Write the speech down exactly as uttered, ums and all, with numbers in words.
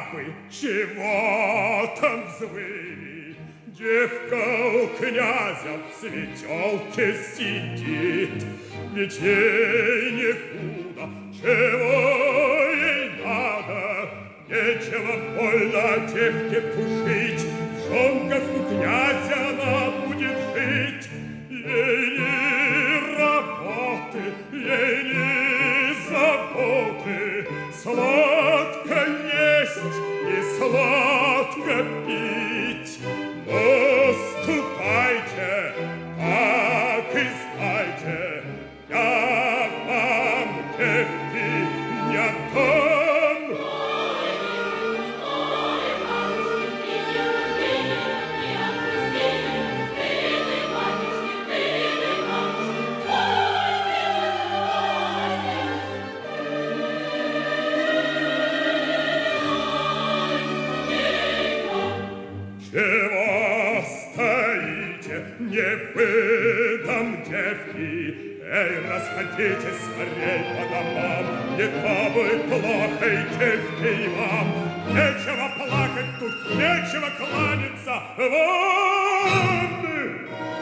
бабы чего там взвыли? Девка у князя в светелке сидит, ведь ей не худо, чего ей надо? Нечего больно девке тушить, в жонках у князя она будет жить. Ей ни работы, ей ни заботы, сладко есть и сладко пить. Но ступайте, так и знайте, я вам девки не отдам. Чего стоите, не выдам девки, эй, расходитесь скорей по домам, не то будет плохо и девки, и вам. Нечего плакать тут, нечего кланяться, вон!